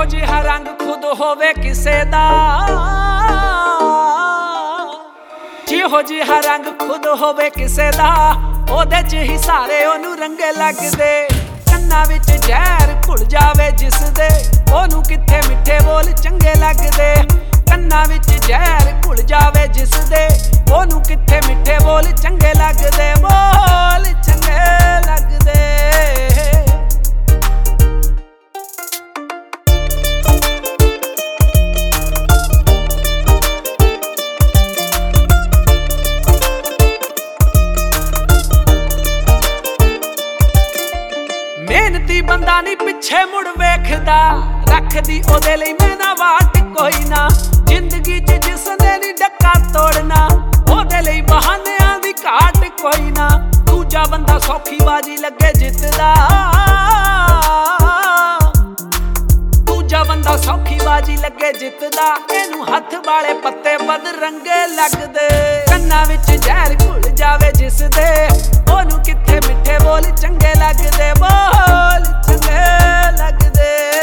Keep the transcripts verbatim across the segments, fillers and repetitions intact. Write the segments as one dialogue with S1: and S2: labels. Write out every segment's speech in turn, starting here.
S1: ਜਿਹਾ ਰੰਗ ਖੁਦ ਹੋਵੇ ਕਿਸੇ ਦਾ, ਜਿਹੋ ਜਿਹਾ ਰੰਗ ਖੁਦ ਹੋਵੇ ਕਿਸੇ ਦਾ, ਉਹਦੇ ਚ ਹੀ ਸਾਰੇ ਉਹਨੂੰ ਰੰਗੇ ਲੱਗਦੇ। ਕੰਨਾਂ ਵਿੱਚ ਜ਼ਹਿਰ ਘੁਲ ਜਾਵੇ ਜਿਸ ਦੇ, ਉਹਨੂੰ ਕਿੱਥੇ ਮਿੱਠੇ ਬੋਲ ਚੰਗੇ ਲੱਗਦੇ। ਕੰਨਾਂ ਵਿੱਚ ਜ਼ਹਿਰ ਘੁਲ ਜਾਵੇ ਜਿਸ ਦੇ, ਉਹਨੂੰ ਕਿੱਥੇ ਮਿੱਠੇ ਬੋਲ ਚੰਗੇ ਲੱਗਦੇ, ਬੋਲ ਚੰਗੇ ਲੱਗਦੇ। ਮਿਹਨਤੀ ਬੰਦਾ ਨੀ ਪਿੱਛੇ ਮੁੜ ਵੇਖਦਾ, ਰੱਖਦੀ ਉਹਦੇ ਲਈ ਮੈਨਾ ਵਾਟ ਕੋਈ ਨਾ। ਜ਼ਿੰਦਗੀ ਚ ਜਿਸਨੇ ਨੀ ਡੱਕਾ ਤੋੜਨਾ, ਉਹਦੇ ਲਈ ਬਹਾਨਿਆਂ ਦੀ ਘਾਟ ਕੋਈ ਨਾ। ਦੂਜਾ ਬੰਦਾ ਸੌਖੀ ਬਾਜੀ ਲੱਗੇ ਜਿੱਤਦਾ, ਦੂਜਾ ਬੰਦਾ ਸੌਖੀ ਬਾਜੀ ਲੱਗੇ ਜਿੱਤਦਾ। ਇਹਨੂੰ ਹੱਥ ਵਾਲੇ ਪੱਤੇ ਬਦਰੰਗੇ ਲੱਗਦੇ। ਕੰਨਾਂ ਵਿੱਚ ਜ਼ਹਿਰ ਘੁਲ ਜਾਵੇ ਜਿਸ ਦੇ, ਉਹਨੂੰ ਕਿੱਥੇ ਮਿੱਠੇ ਬੋਲ ਚੰਗੇ ਲੱਗਦੇ, ਬੋਲ ਚੰਗੇ ਲੱਗਦੇ।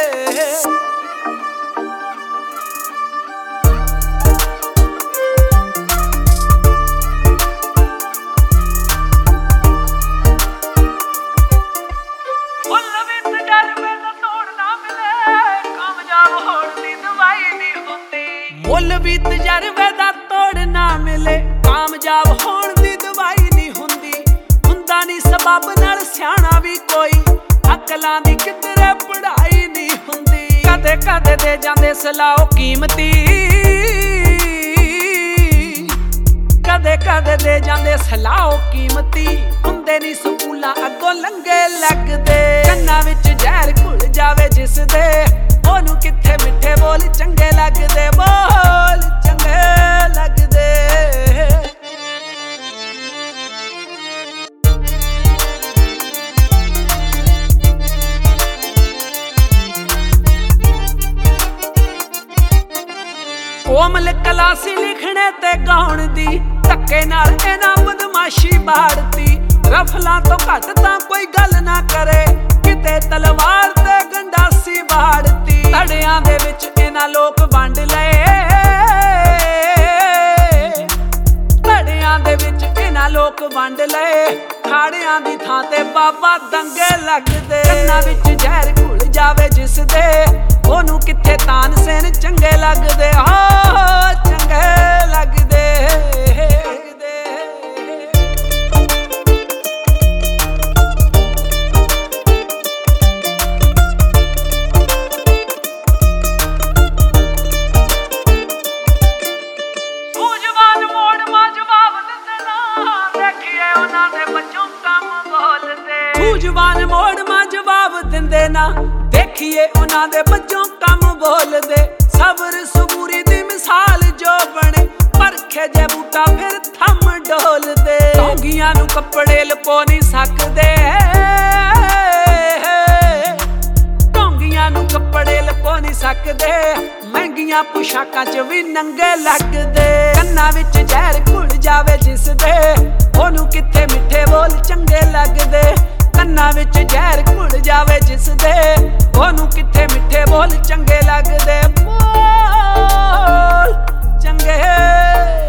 S1: ਮੁੱਲ ਵੀ ਤਜਰਬੇ ਦਾ ਤੋੜ ਨਾ ਮਿਲੇ, ਕਾਮਯਾਬ ਹੋਣ ਦੀ ਦਵਾਈ ਨਹੀਂ ਹੁੰਦੀ। ਮੁੱਲ ਵੀ ਤਜਰਬੇ ਦਾ ਤੋੜ ਨਾ ਮਿਲੇ, ਕਾਮਯਾਬ ਹੋਣ ਦੀ ਦਵਾਈ ਨਹੀਂ ਹੁੰਦੀ। ਹੁੰਦਾ ਨੀ ਸਬੱਬ ਨਾਲ ਸਿਆਣਾ ਵੀ ਕੋਈ, ਅਕਲਾਂ ਦੀ ਕਿਧਰੇ ਪੜ੍ਹਾਈ ਨਹੀਂ ਹੁੰਦੀ। ਕਦੇ ਕਦੇ ਦੇ ਜਾਂਦੇ ਸਲਾਹ ਕੀਮਤੀ, ਕਦੇ ਕਦੇ ਦੇ ਜਾਂਦੇ ਸਲਾਹ ਕੀਮਤੀ। ਹੁੰਦੇ ਨੀ ਸਕੂਲਾਂ ਅੱਗੋਂ ਲੰਗੇ ਲੱਗਦੇ। ਕੰਨਾਂ ਵਿੱਚ ਜ਼ਹਿਰ ਘੁਲ ਜਾਵੇ ਜਿਸ ਦੇ, ਉਹਨੂੰ ਕਿੱਥੇ ਮਿੱਠੇ ਬੋਲ ਚੰਗੇ ਲੱਗਦੇ, ਬੋਲ ਚੰਗੇ ਲੱਗਦੇ। ਕੋਮਲ ਕਲਾ ਸੀ ਲਿਖਣੇ ਤੇ ਗਾਉਣ ਦੀ, ਧੱਕੇ ਨਾਲ ਇਹਨਾਂ ਬਦਮਾਸ਼ੀ ਬਾੜਤੀ। ਰਫਲਾਂ ਤੋਂ ਘੱਟ ਤਾਂ ਕੋਈ ਗੱਲ ਨਾ ਕਰੇ, ਕਿਤੇ ਤਲਵਾਰ ਤੇ ਗੰਡਾਸੀ ਬਾੜਤੀ। ਧੜਿਆਂ ਦੇ ਵਿੱਚ ਇਹਨਾਂ ਲੋਕ ਵੰਡ ਲਏ, ਧੜਿਆਂ ਦੇ ਵਿੱਚ ਇਹਨਾਂ ਲੋਕ ਵੰਡ ਲਏ। ਖਾੜਿਆਂ ਦੀ ਥਾਂ ਤੇ ਬਾਬਾ ਦੰਗੇ ਲੱਗਦੇ। ਕੰਨਾਂ ਵਿੱਚ ਜ਼ਹਿਰ ਘੁਲ ਜਾਵੇ ਜਿਸ ਦੇ, ਉਹਨੂੰ ਕਿੱਥੇ ਤਾਨਸੇਨ ਚੰਗੇ ਲੱਗਦੇ, ਆ ਚੰਗੇ ਲੱਗਦੇ। ਸੂਝਵਾਨ ਮੋੜ ਮਾ ਜਵਾਬ ਦਿੰਦੇ ਨਾ, ਦੇਖੀਏ ਉਹਨਾਂ ਦੇ ਬੱਚੋਂ ਕੰਮ ਬੋਲਦੇ। ਸੂਝਵਾਨ ਮੋੜ ਮਾ ਜਵਾਬ ਦਿੰਦੇ ਨਾ, ਦੇਖੀਏ ਉਹਨਾਂ ਦੇ ਬੱਚੋਂ ਕੰਮ ਬੋਲਦੇ। ਸਬਰ ਸਬੂਰੀ ਦੀ ਮਿਸਾਲ ਜੋ ਬਣੇ, ਪਰਖੇ ਜੇ ਬੂਟਾ ਫਿਰ ਥੰਮ ਡੋਲਦੇ। ਟੌਂਗੀਆਂ ਨੂੰ ਕੱਪੜੇ ਲੁਕੋ ਨਹੀਂ ਸਕਦੇ, ਟੌਂਗੀਆਂ ਨੂੰ ਕੱਪੜੇ ਲੁਕੋ ਨਹੀਂ ਸਕਦੇ। ਮਹਿੰਗੀਆਂ ਪੁਸ਼ਾਕਾਂ ਚ ਵੀ ਨੰਗੇ ਲੱਗਦੇ। ਕੰਨਾਂ ਵਿੱਚ ਜ਼ਹਿਰ ਘੁਲ ਜਾਵੇ ਜਿਸ ਦੇ, ਉਹਨੂੰ ਕਿੱਥੇ ਮਿੱਠੇ ਬੋਲ ਚੰਗੇ ਲੱਗਦੇ। ਕੰਨਾਂ ਵਿੱਚ ਜ਼ਹਿਰ ਘੁਲ ਜਾਵੇ ਜਿਸ ਦੇ, ਉਹਨੂੰ ਕਿੱਥੇ ਮਿੱਠੇ ਬੋਲ ਚੰਗੇ ਲੱਗਦੇ, ਬੋਲ ਚੰਗੇ।